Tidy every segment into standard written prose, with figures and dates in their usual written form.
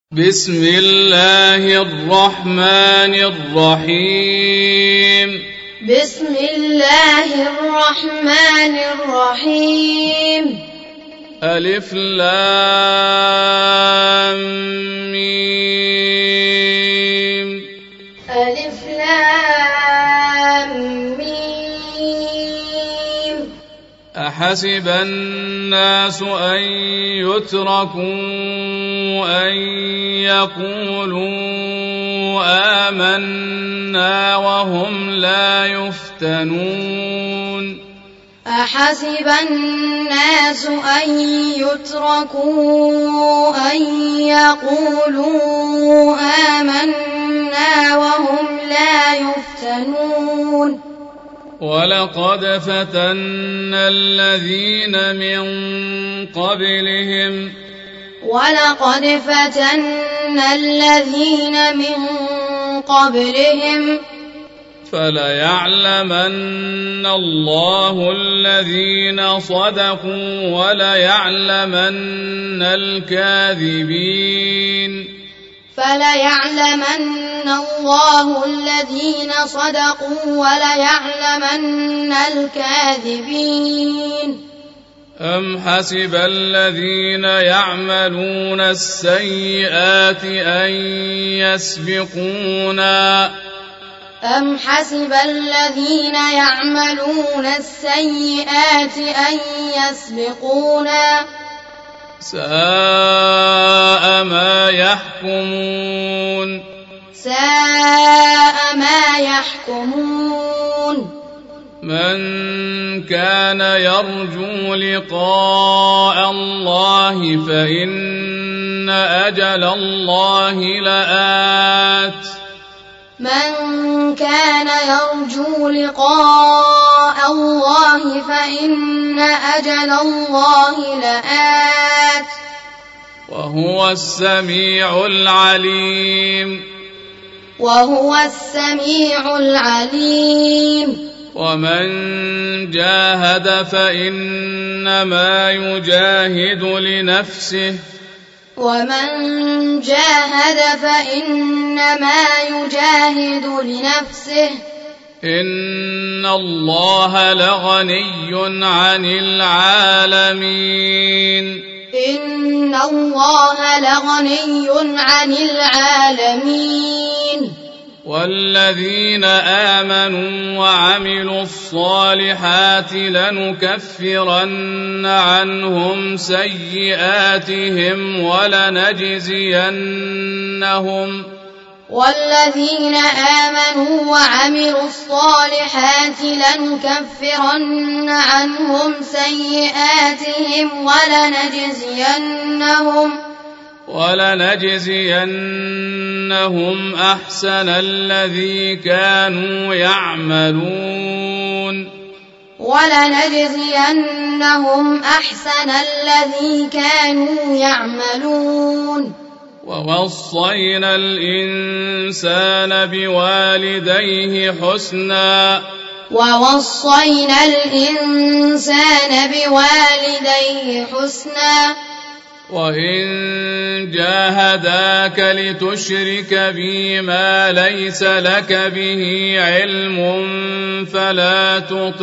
بسم الله الرحمن الرحيم بسم الله الرحمن الرحيم ألف لام ميم ألف لام ميم أحسب الناس أن يتركوا أن يقولوا آمنا وهم لا يفتنون أحسب الناس أن يتركوا أن يقولوا آمنا وهم لا يفتنون ولقد فتنا الذين من قبلهم فليعلمن الله الذين صدقوا وليعلمن الكاذبين فليعلمن الله الذين صدقوا وليعلمن الكاذبين أم حسب الذين يعملون السيئات أن يسبقونا ساء ما يحكمون من كان يرجو لقاء الله فإن أجل الله لآت وهو السميع العليم ومن جاهد فإنما يجاهد لنفسه إن الله لغني عن العالمين والذين آمنوا وعملوا الصالحات لنكفرن عنهم سيئاتهم ولنجزينهم أحسن الذي كانوا يعملون ووصينا الإنسان بوالديه حسنا وإن جاهداك لتشرك بي ما ليس لك به علم فلا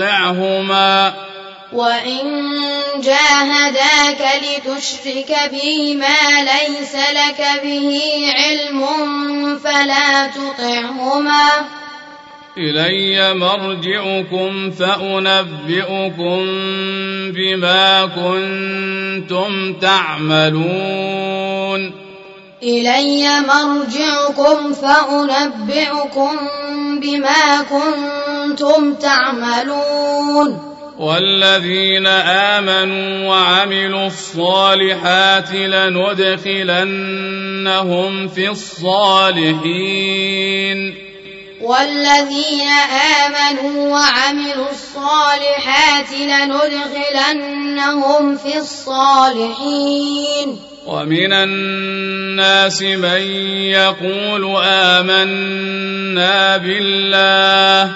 تطعهما إلي مرجعكم فأنبئكم بما كنتم تعملون والذين آمنوا وعملوا الصالحات لندخلنهم في الصالحين ومن الناس من يقول آمنا بالله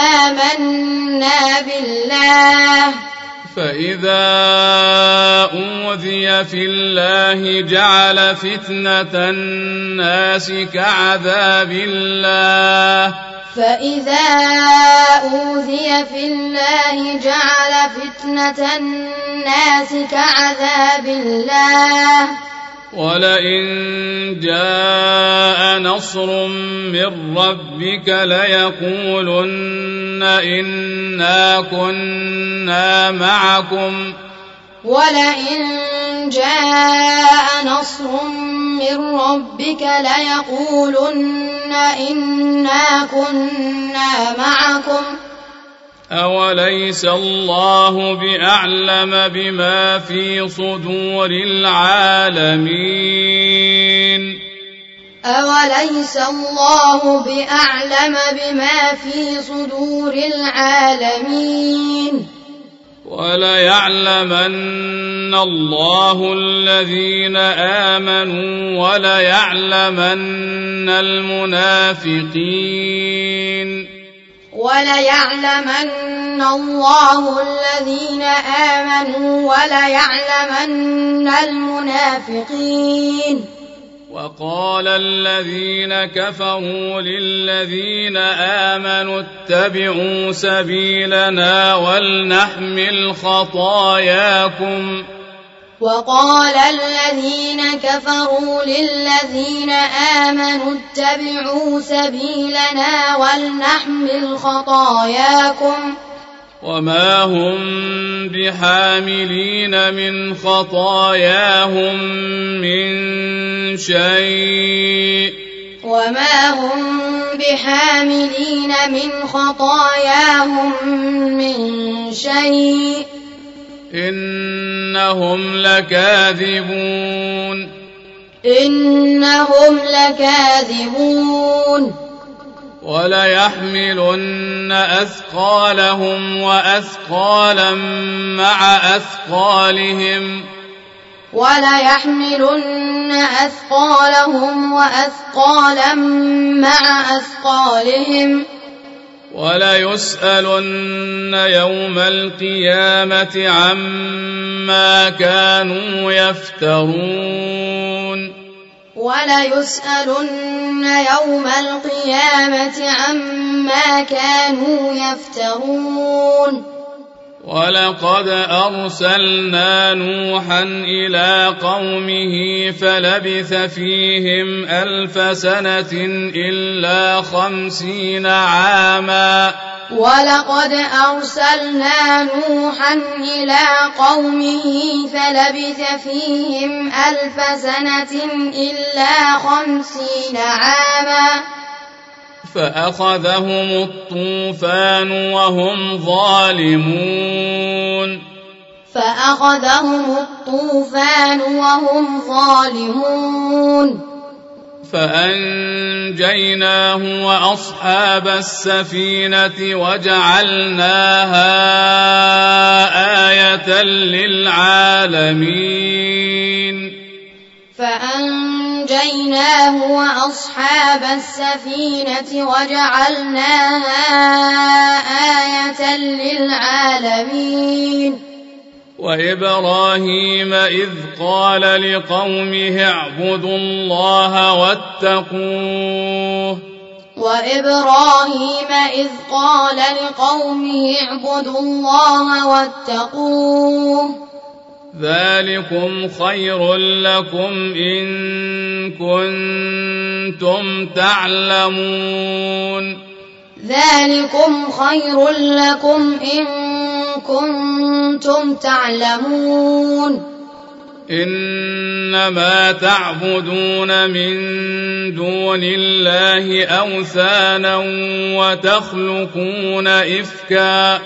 فإذا أوذي في الله جعل فتنة الناس كعذاب الله كعذاب الله ولئن جاء نصر من ربك ليقولن إنا كنا معكم أوليس الله بأعلم بما في صدور العالمين وليعلمن الله الذين آمنوا وليعلمن المنافقين وقال الذين كفروا للذين آمنوا اتبعوا سبيلنا ولنحمل خطاياكم وما هم بحاملين من خطاياهم من شيء إنهم لكاذبون وليحملن أثقالهم وأثقالا مع أثقالهم وليسألن يوم القيامة عما كانوا يفترون ولقد أرسلنا نوحا إلى قومه فلبث فيهم 1000 سنة إلا 50 عاما فأخذهم الطوفان وهم ظالمون فأنجيناه وأصحاب السفينة وجعلناها آية للعالمين وإبراهيم إذ قال لقومه اعبدوا الله واتقوه ذلكم خير لكم إن كنتم تعلمون إنما تعبدون من دون الله أوثانا وتخلقون إفكا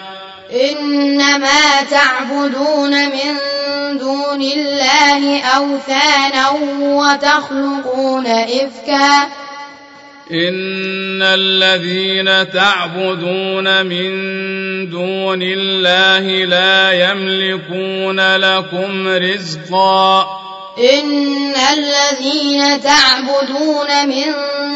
إن الذين تعبدون من دون الله لا يملكون لكم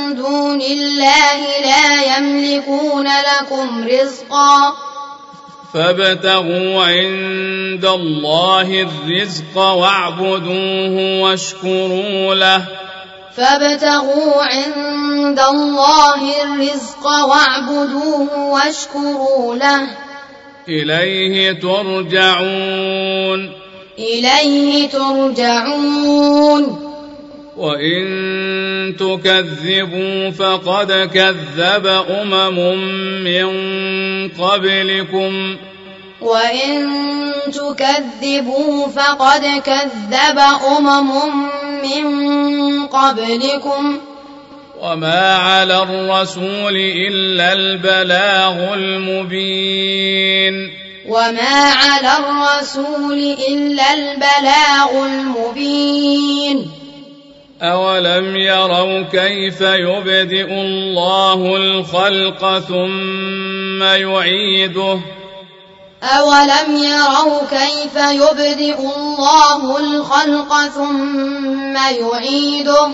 رزقا فابتغوا عند الله الرزق واعبدوه واشكروا له فابتغوا عند الله الرزق واعبدوه واشكروا له إليه ترجعون إليه ترجعون وإن تكذبوا فقد كذب من قبلكم وإن تكذبوا فقد كذب من قبلكم وما على الرسول إلا البلاغ المبين وما على الرسول إلا البلاغ المبين أولم يروا كيف يبدئ الله الخلق ثم يعيده أولم يروا كيف يبدئ الله الخلق ثم يعيده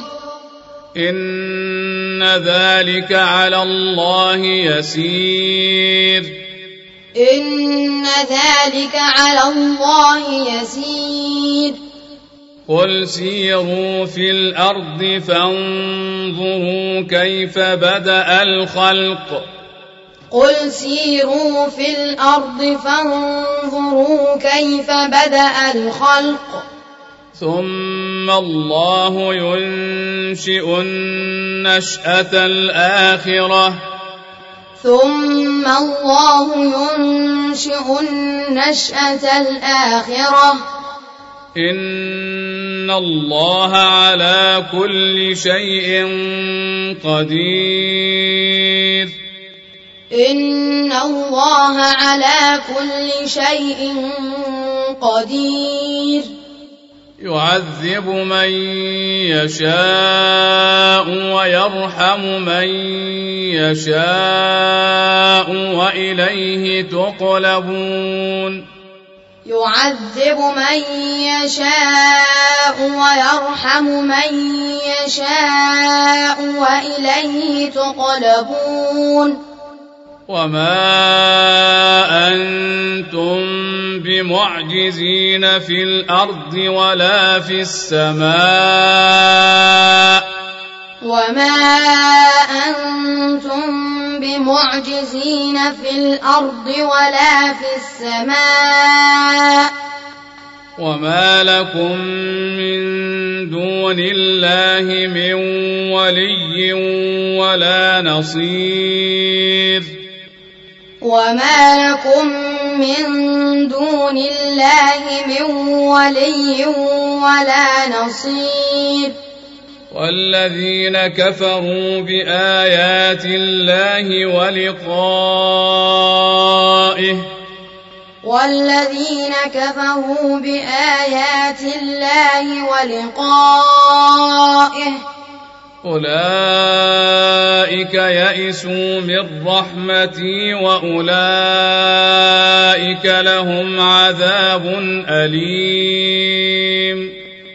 إن ذلك على الله يسير إن ذلك على الله يسير قل سيروا في الأرض فانظروا كيف بدأ الخلق قل سيروا في الأرض فانظروا كيف بدأ الخلق ثم الله ينشئ النشأة الآخرة ثم الله ينشئ النشأة الآخرة إن الله على كل شيء قدير إن الله على كل شيء قدير يعذب من يشاء ويرحم من يشاء وإليه تقلبون يعذب من يشاء ويرحم من يشاء وإليه تقلبون وما أنتم بمعجزين في الأرض ولا في السماء وما أنتم بمعجزين في الأرض ولا في السماء وما لكم من دون الله من ولي ولا نصير وما لكم من دون الله من ولي ولا نصير والذين كفروا بآيات الله ولقائه والذين كفروا بآيات الله ولقائه أولئك يئسوا من رحمتي وأولئك لهم عذاب أليم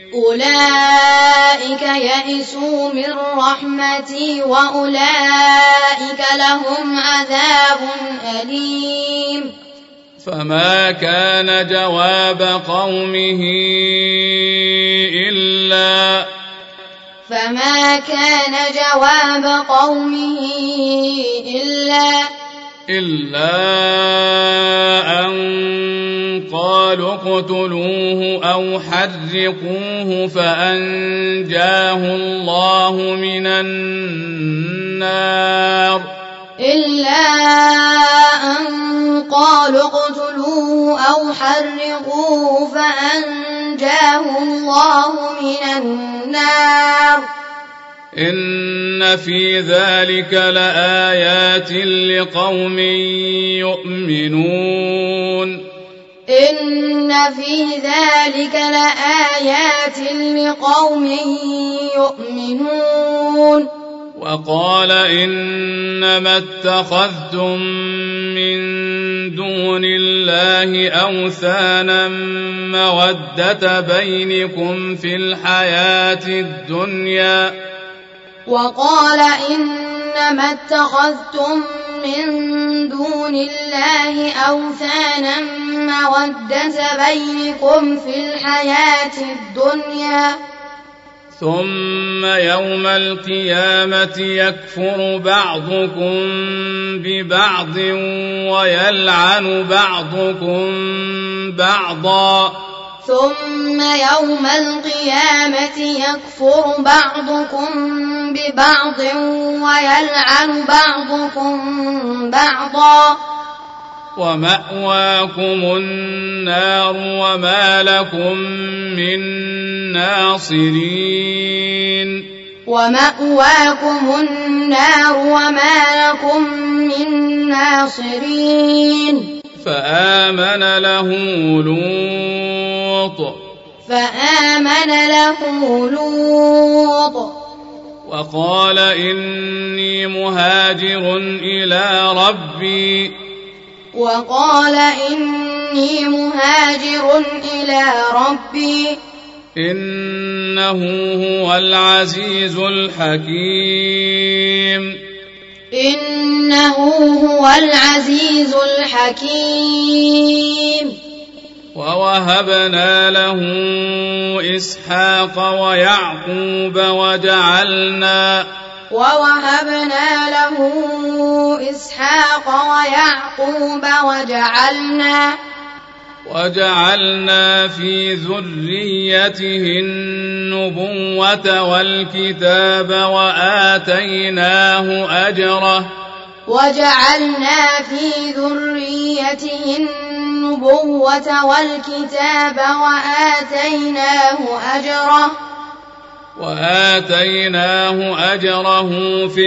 أولئك يئسوا من رحمتي وأولئك لهم عذاب أليم فما كان جواب قومه إلا أن قالوا اقتلوه أو حرقوه فأنجاه الله من النار إلا أن قالوا اقتلوه أو حرقوه فأنجاه الله من النار إن في ذلك لآيات لقوم يؤمنون إن في ذلك لآيات لقوم يؤمنون وقال إنما اتخذتم من دون الله أوثانا مودة بينكم في الحياة الدنيا وقال إنما اتخذتم من دون الله أوثانا مودة بينكم في الحياة الدنيا ثم يوم القيامة يكفر بعضكم ببعض ويلعن بعضكم بعضا ثم يوم القيامة يكفر بعضكم ببعض ويلعن بعضكم بعضا ومأواكم النار وما لكم من ناصرين ومأواكم النار وما لكم من ناصرين فآمن له لوط وقال إني مهاجر إلى ربي إنه هو العزيز الحكيم ووهبنا له إسحاق ويعقوب وجعلنا في ذريته النبوة والكتاب وآتيناه أجره في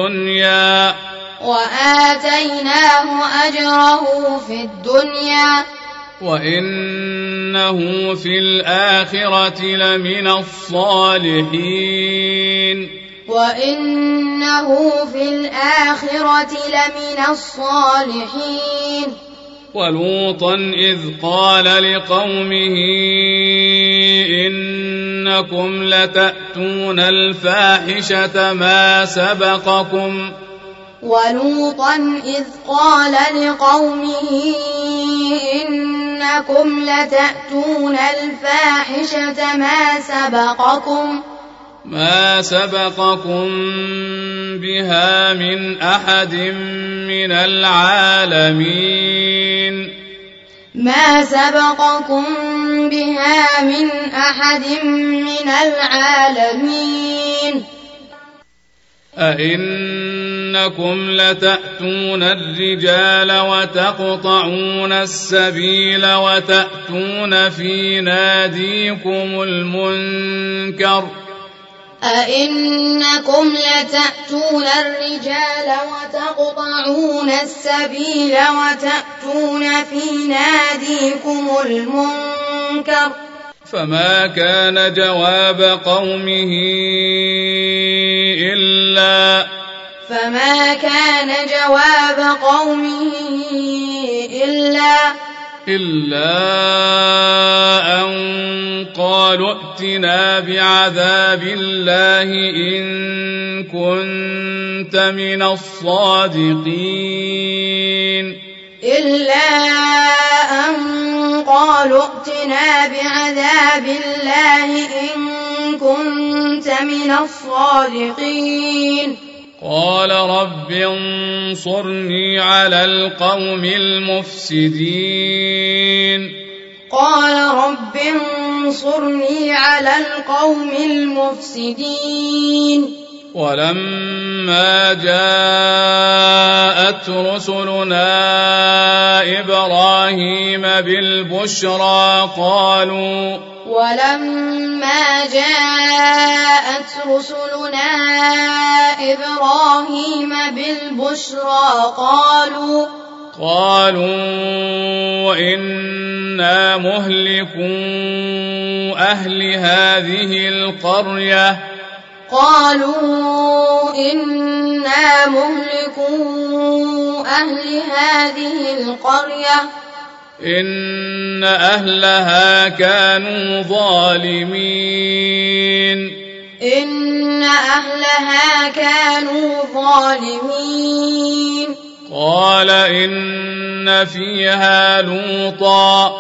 الدنيا وإنه في الآخرة لمن الصالحين ولوطا إذ قال لقومه إنكم لتأتون الفاحشة ما سبقكم بها من أحد من العالمين أئنكم لتأتون الرجال وتقطعون السبيل وتأتون في ناديكم المنكر فما كان جواب قومه إلا أن قالوا ائتنا بعذاب الله إن كنت من الصادقين قال رب انصرني على القوم المفسدين ولما جاءت رسلنا إبراهيم بالبشرى قالوا إنا مهلكو أهل هذه القرية إن أهلها كانوا ظالمين قال إن فيها لوطا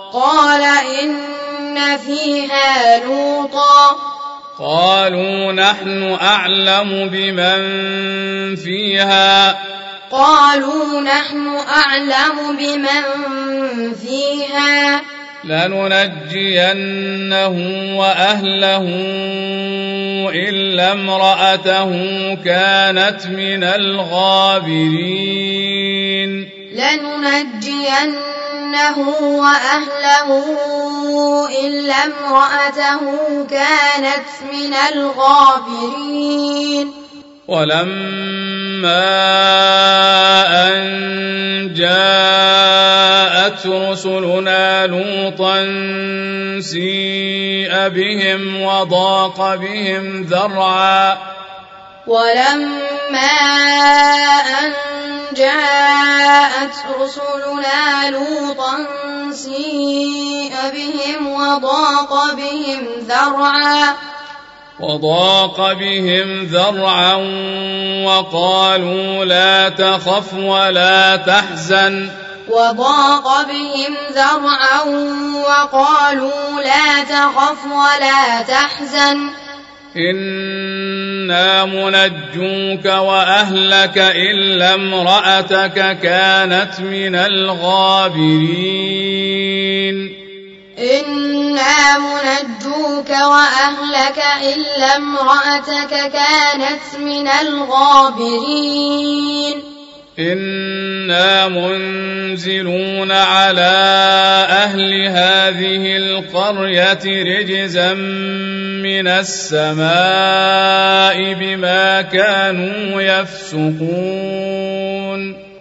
قالوا نحن أعلم بمن فيها لننجينه وأهله إلا امرأته كانت من الغابرين ولما أن جاءت رسلنا لوطا سيء بهم وضاق بهم ذرعا وقالوا لا تخف ولا تحزن إنا منجوك وأهلك إلا امرأتك كانت من الغابرين إنا منزلون على أهل هذه القرية رجزا من السماء بما كانوا يفسقون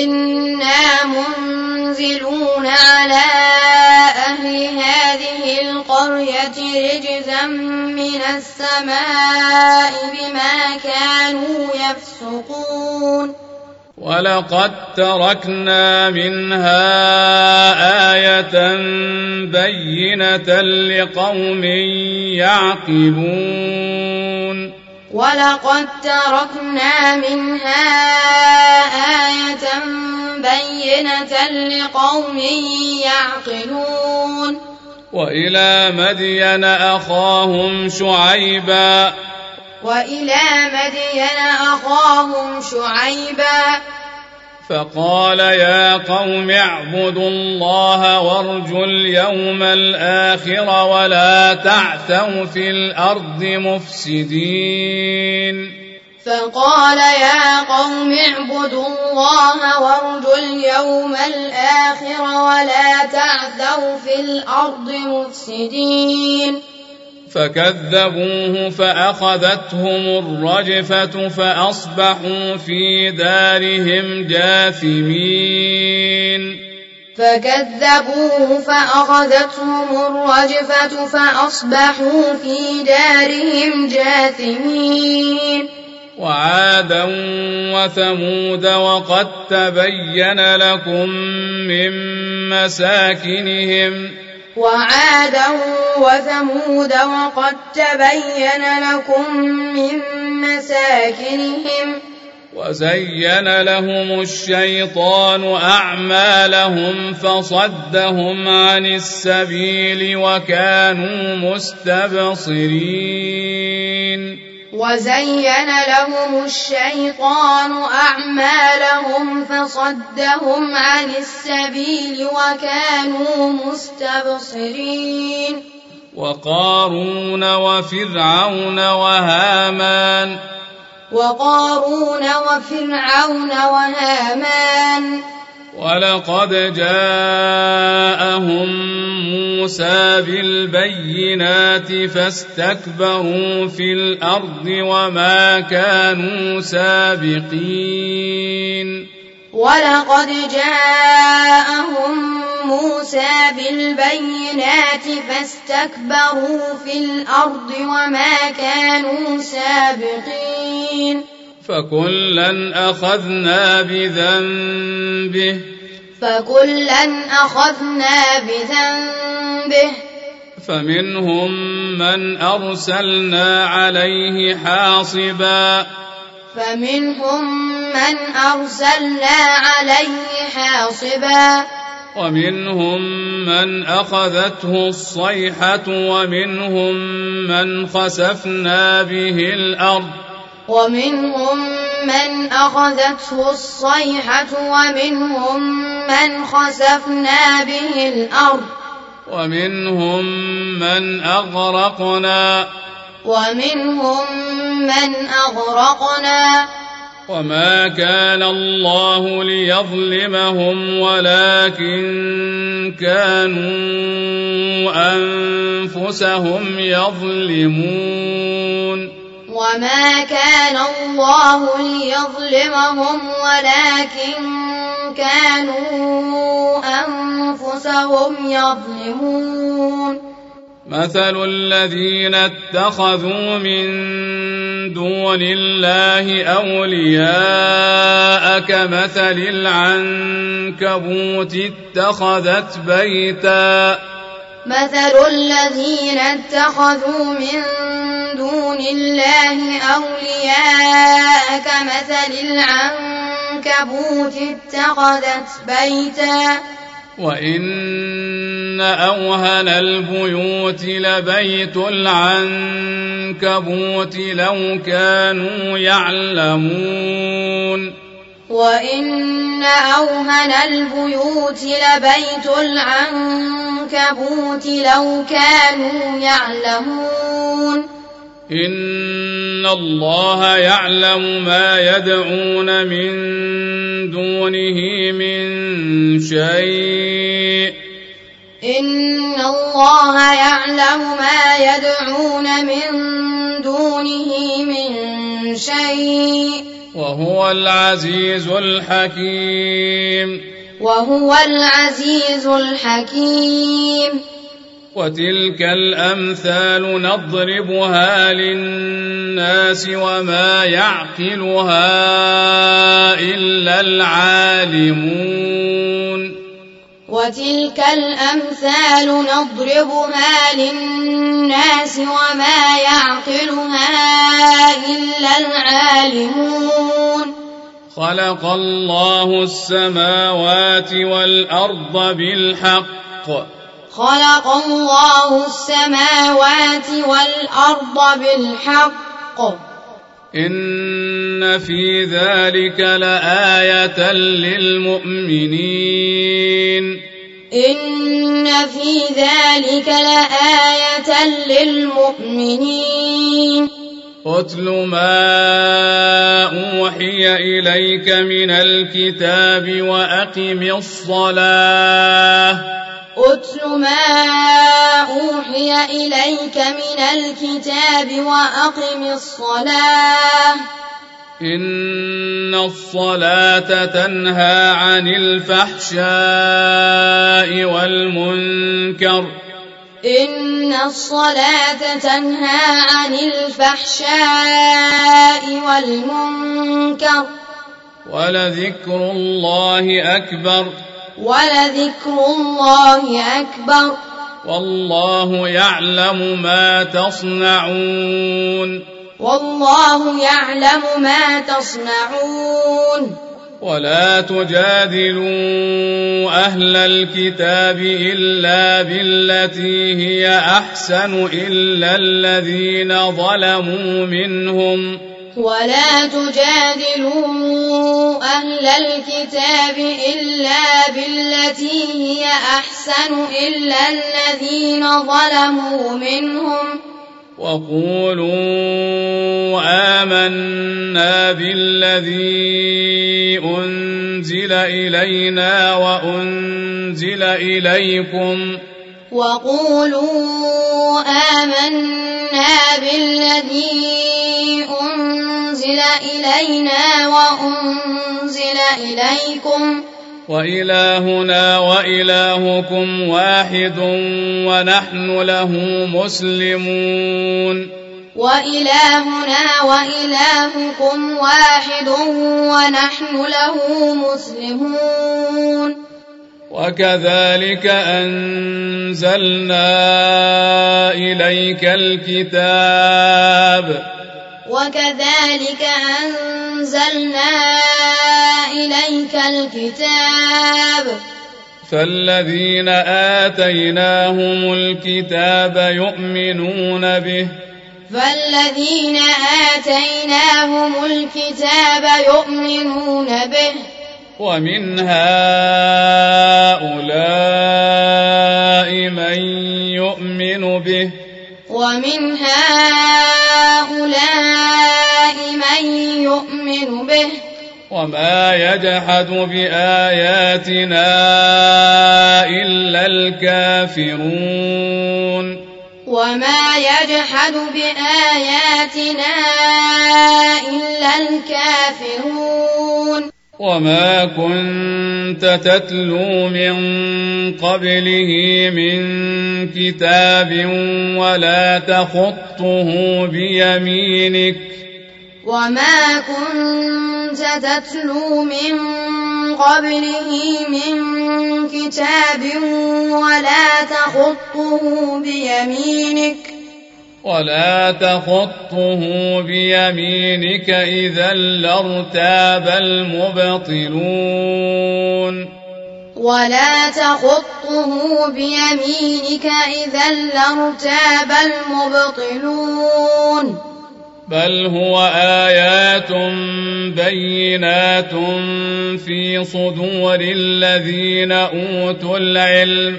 ولقد تركنا منها آية بينة لقوم يعقلون وإلى مدين أخاهم شعيبا فقال يا قوم اعبدوا الله وارجوا اليوم الآخر ولا تعثوا في الأرض مفسدين فكذبوه فأخذتهم الرجفة فأصبحوا في دارهم جاثمين وعادا وثمود وقد تبين لكم من مساكنهم وزين لهم الشيطان أعمالهم فصدهم عن السبيل وكانوا مستبصرين وقارون وفرعون وهامان ولقد جاءهم موسى بالبينات فاستكبروا في الأرض وما كانوا سابقين فكلا أخذنا بذنبه فمنهم من أرسلنا عليه حاصبا فمنهم من أرسلنا عليه حاصبا ومنهم من أخذته الصيحة ومنهم من خسفنا به الأرض ومنهم من أخذته الصيحة ومنهم من خسفنا به الأرض ومنهم من أغرقنا وما كان الله ليظلمهم ولكن كانوا أنفسهم يظلمون وما كان الله ليظلمهم ولكن كانوا أنفسهم يظلمون مثل الذين اتخذوا من دون الله أولياء كمثل العنكبوت اتخذت بيتا مثل الذين اتخذوا من دون الله أولياء كمثل العنكبوت اتخذت بيتا وإن أوهن البيوت لبيت العنكبوت لو كانوا يعلمون وإن أوهن البيوت لبيت العنكبوت لو كانوا يعلمون إن الله يعلم ما يدعون من دونه من شيء إن الله يعلم ما يدعون من دونه من شيء وهو العزيز الحكيم وتلك الأمثال نضربها للناس وما يعقلها إلا العالمون وتلك الأمثال نضربها للناس وما يعقلها إلا العالمون خلق الله السماوات والأرض بالحق إن في ذلك لآية للمؤمنين أتل ما أوحي إليك من الكتاب وأقم الصلاة إن الصلاة تنهى عن الفحشاء والمنكر ولذكر الله أكبر والله يعلم ما تصنعون ولا تجادلوا أهل الكتاب إلا بالتي هي أحسن إلا الذين ظلموا منهم وقولوا آمنا بالذي أنزل إلينا وأنزل إليكم وإلهنا وإلهكم واحد ونحن له مسلمون وكذلك أنزلنا إليك الكتاب وكذلك أنزلنا إليك الكتاب فالذين آتيناهم الكتاب يؤمنون به ومن هؤلاء من يؤمن به وما يجحد بآياتنا إلا الكافرون وما كنت تتلو من قبله من كتاب ولا تخطه بيمينك إذا لارتاب المبطلون بل هو آيات بينات في صدور الذين أوتوا العلم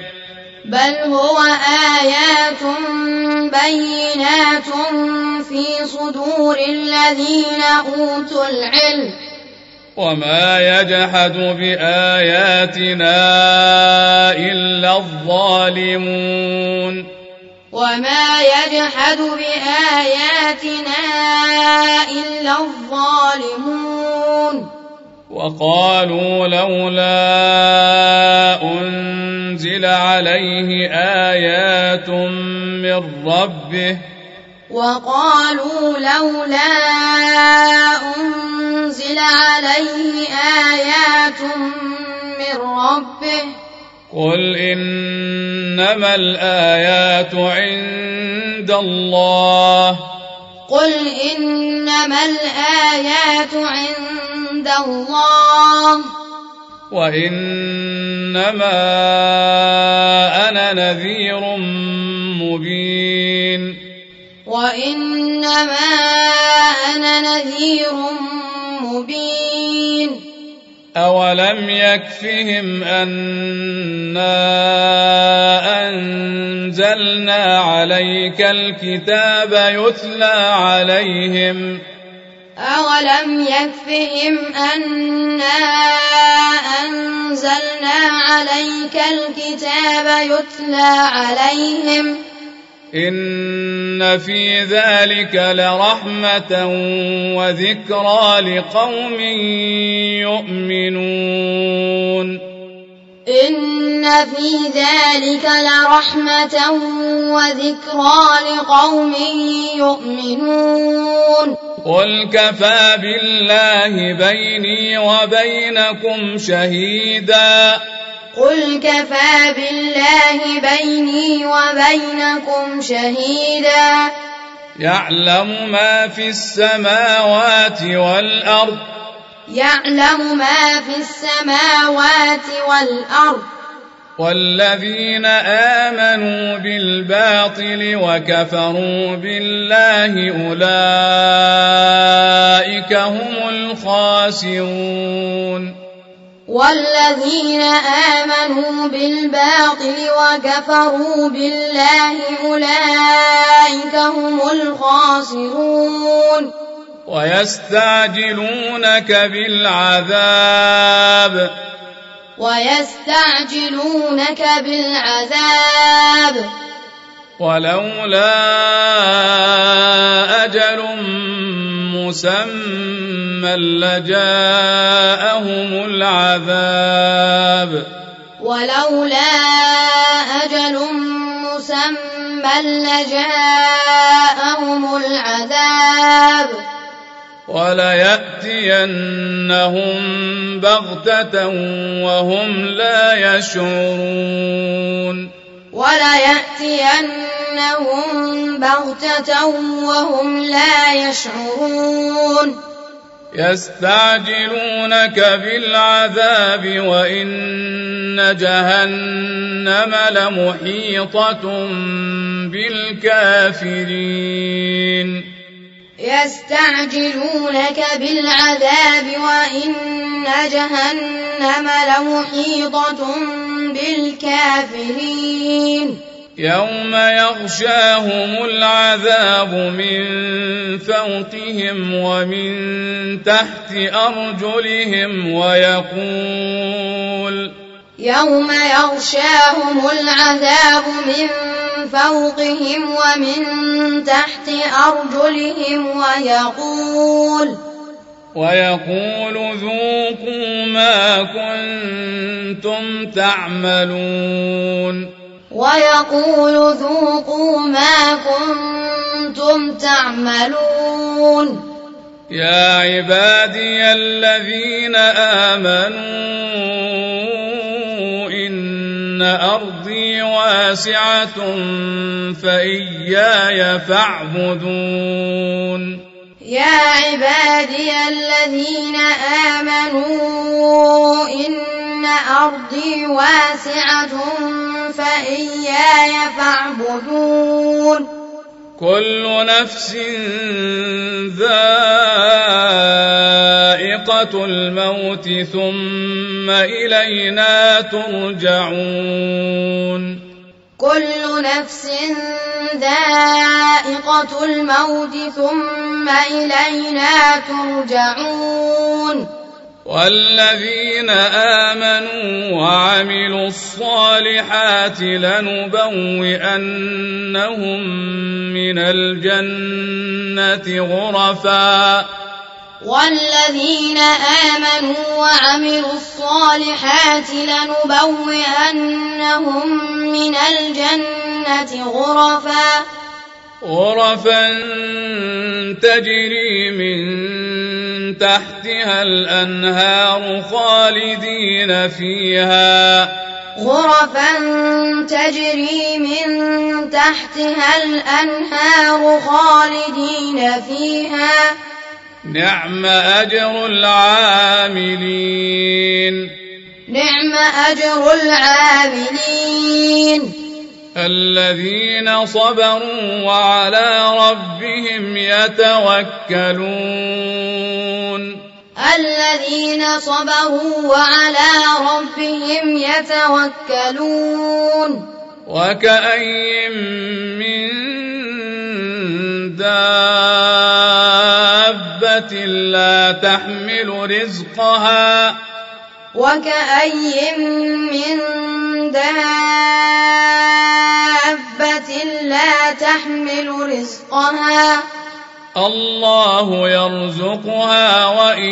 وما يجحد بآياتنا إلا الظالمون وقالوا لولا أنزل عليه آيات من ربه قل إنما الآيات عند الله وإنما أنا نذير مبين أولم يكفهم أنا أنزلنا عليك الكتاب يتلى عليهم إن في ذلك لرحمة وذكرى لقوم يؤمنون قل كفى بالله بيني وبينكم شهيدا يعلم ما في السماوات والأرض والذين آمنوا بالباطل وكفروا بالله أولئك هم الخاسرون والذين آمنوا بالباطل وكفروا بالله أولئك هم الخاسرون ويستعجلونك بالعذاب ولولا أجل مسمى لجاءهم العذاب وليأتينهم بغتة وهم لا يشعرون وليأتينهم بغتة وهم لا يشعرون يستعجلونك بالعذاب وإن جهنم لمحيطة بالكافرين يستعجلونك بالعذاب وإن جهنم لمحيطة بالكافرين يوم يغشاهم العذاب من فوقهم ومن تحت أرجلهم يوم يغشاهم العذاب من فوقهم ومن تحت أرجلهم ويقول ذوقوا ما كنتم تعملون يا عبادي الذين آمنوا إن أرضي واسعة فإياي فاعبدون يا عبادي الذين آمنوا إن أرضي واسعة فإياي فاعبدون كل نفس ذائقة الموت ثم إلينا ترجعون كل نفس ذائقة الموت ثم إلينا ترجعون والذين آمنوا وعملوا الصالحات لنبوئنهم من الجنة غرفا والذين آمنوا وعملوا الصالحات لنبوئنهم من الجنة غرفا تجري من تحتها الأنهار خالدين فيها نعم أجر العاملين الذين صبروا وعلى ربهم يتوكلون وكأين من دابة لا تحمل رزقها الله يرزقها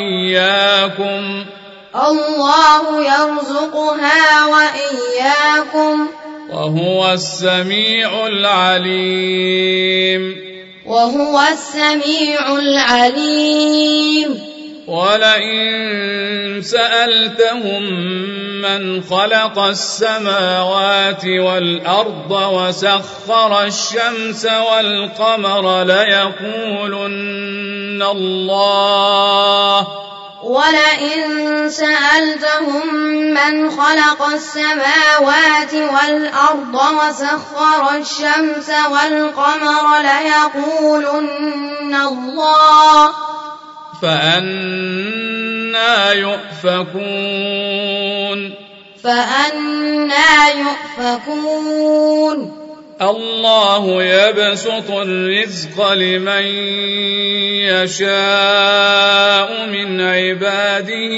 وإياكم وهو السميع العليم ولئن سألتهم من خلق السماوات والأرض وسخر الشمس والقمر ليقولن الله ولئن سألتهم من خلق السماوات والأرض وسخر الشمس والقمر ليقولن الله فأنى يؤفكون الله يبسط الرزق لمن يشاء من عباده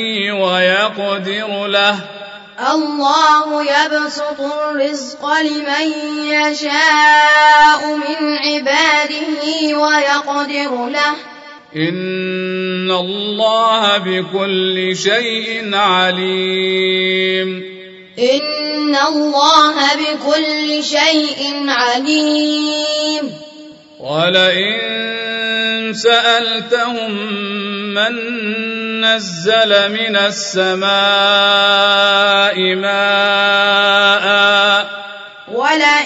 ويقدر له إن الله بكل شيء عليم ولئن سألتهم من نزل من السماء ماء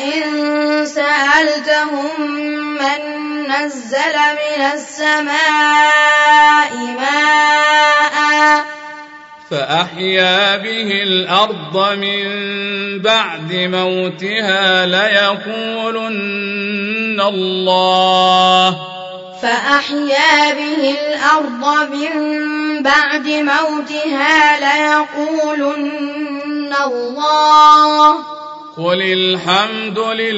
سألتهم من نزل من السماء ماء فأحيا به الأرض من بعد موتها ليقولن الله فأحيا به الأرض من بعد موتها ليقولن الله قل الحمد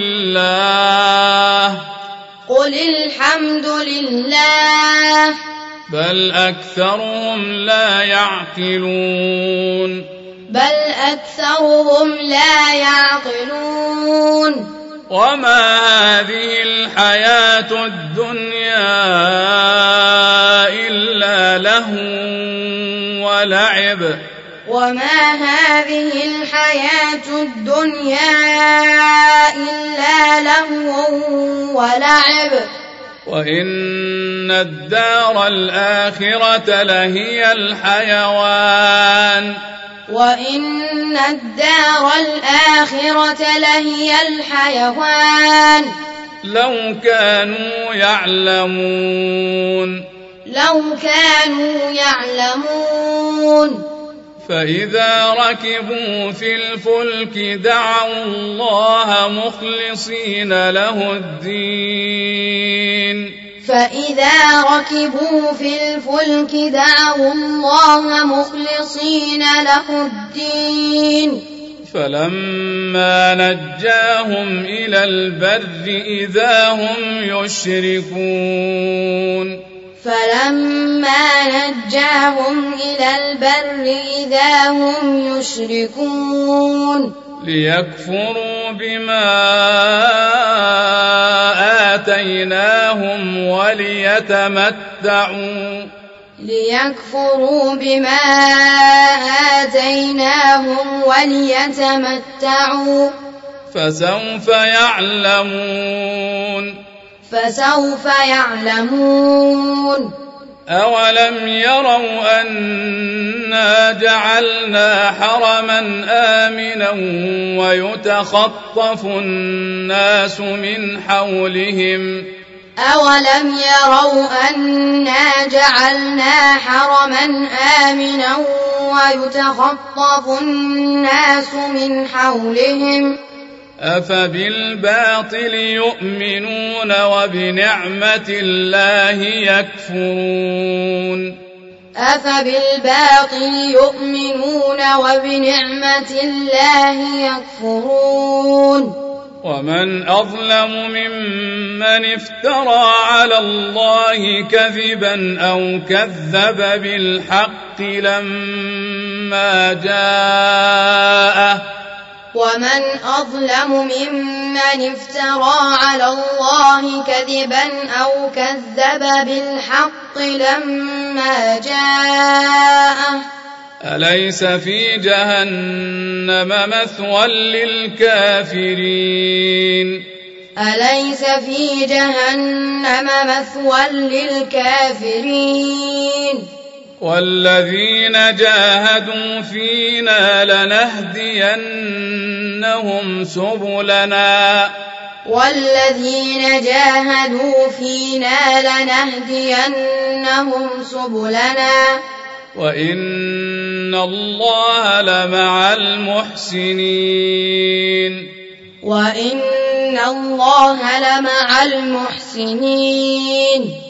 لله قل الحمد لله بل أكثرهم لا يعقلون بل أكثرهم لا يعقلون وما هذه الحياة الدنيا إلا لهو ولعب وما هذه الحياة الدنيا إلا لهو ولعب وإن الدار الآخرة لهي الحيوان وإن الدار الآخرة لهي الحيوان لو كانوا يعلمون فإذا ركبوا في الفلك دعوا الله مخلصين له الدين فإذا ركبوا في الفلك دعوا الله مخلصين له الدين فلما نجاهم إلى البر إذا هم يشركون فلما نجاهم إلى البر إذا هم يشركون ليكفروا بما آتيناهم وليتمتعوا فسوف يعلمون أولم يروا أنا جعلنا حرما آمنا ويتخطف الناس من حولهم أولم يروا أنا جعلنا حرما آمنا ويتخطف الناس من حولهم أفبالباطل يؤمنون وبنعمة الله يكفرون ومن أظلم ممن افترى على الله كذبا أو كذب بالحق لما جاءه ومن أظلم ممن افترى على الله كذبا أو كذب بالحق لما جاءه أليس في جهنم مثوى للكافرين والذين جاهدوا فينا لنهدينهم سبلنا وإن الله لمع المحسنين